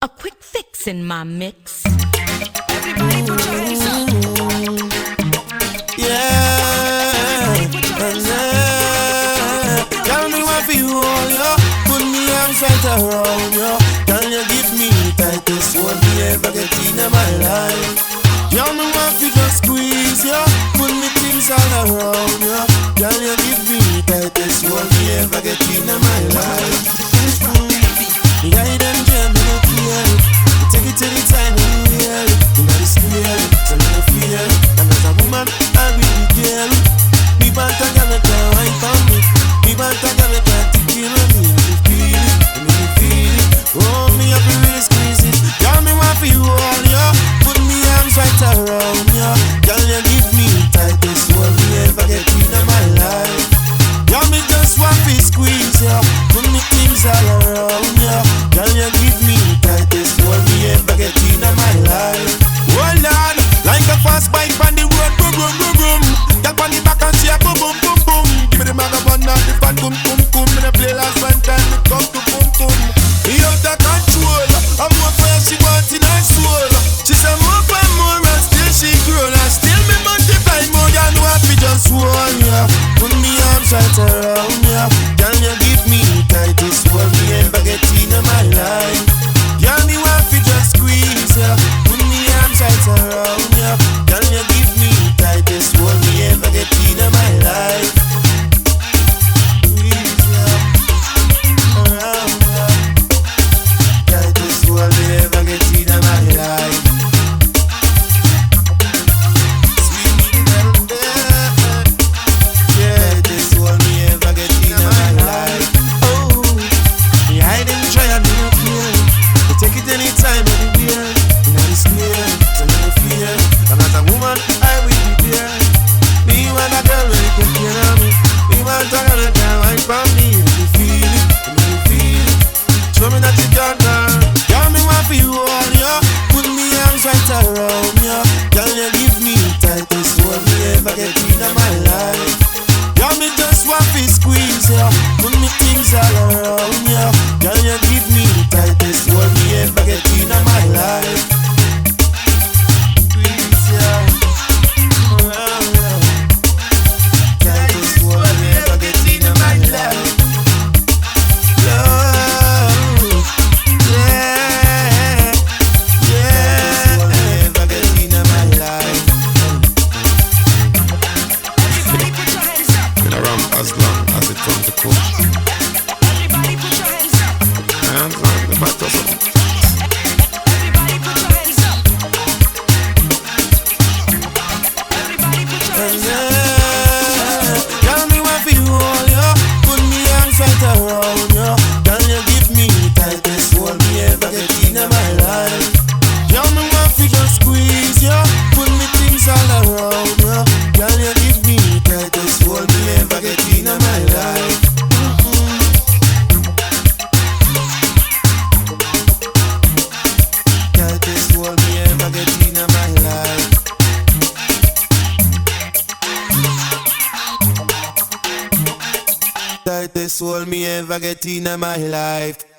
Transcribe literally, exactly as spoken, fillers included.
A quick fix in my mix. Everybody put your hands up. Yeah. Tell me what you hold, yo. Put me arms right around, yo. Can you give me the tightest hold me ever get in my life? Tell me what you just squeeze, yo. Put me things all around, yo. Can you give me the tightest hold me ever get in my life? The guy them jam, me no fear. We take it anytime, anywhere. You know it's clear, so no fear. And as a woman, I really care. Me want a girl that can wine for me. Me want a girl that can take care of me. Me feel it, me feel it. Oh, me have to really squeeze it. Girl, me want for you all, yo. Put me arms right around, yo. Girl, you give me the tightest hold me ever get in my life. Girl, me just want to squeeze, yo. Put me things all around, yo. Girl, you give me the tightest hold me ever get in my life. Hold on, like a fast bike on the road, boom, boom, boom, boom. Girl, on the back and she a boom, boom, boom, boom. Give me the magabond and the fat, boom, boom, boom. Me the play last one time, me come to boom, boom. Me out of control, I'm more for she want in her soul. She say more for more and still she grow. And still me multiply more, girl, no happy just one, yeah. Put me arms right around, yeah. Girl, you give me the tightest hold me ever get in my life. Girl, me want to just squeeze, yeah. Put me arms right around, yeah. Girl, you give me the tightest hold me ever get in my life. Squeeze, yeah. Around, yeah. Tightest hold me ever get in my life. Sweet little girl, yeah. Tightest hold me ever get in my life. Oh, me hide and try and do not fear. We take it anytime, anywhere. You know it's clear, so no fear. And as a woman, I will be there. Me want a girl who take care of me. Me want a girl that can wine for me. You feel it, you feel it. Show me that you got now. Girl, me want for you all, yo. Put me arms right around, yo. Girl, you give me the tightest hold me ever get in my life. Girl, me just want to squeeze, yo. Put me things all around, yo. Girl, you give me the tightest hold me ever get in my life. Squeeze, yo. Around, yo. Tightest hold me ever get in my life. Love, yeah, yeah. Tightest hold me ever get in my life. Everybody put your hands up. Been around as long as it comes to cook. Everybody put your hands up. Hands on the back or something. Everybody put your hands up. Everybody put your hands up. Tell me what for you all, yo. Put me arms right around, yo. Can you give me the tightest hold me ever get in my life? Tell me what for just squeeze, yo. Put me things all around, yo. Can you give me the tightest hold me ever get in my life? Tightest hold me ever get in my life. Tightest hold me ever get in my life.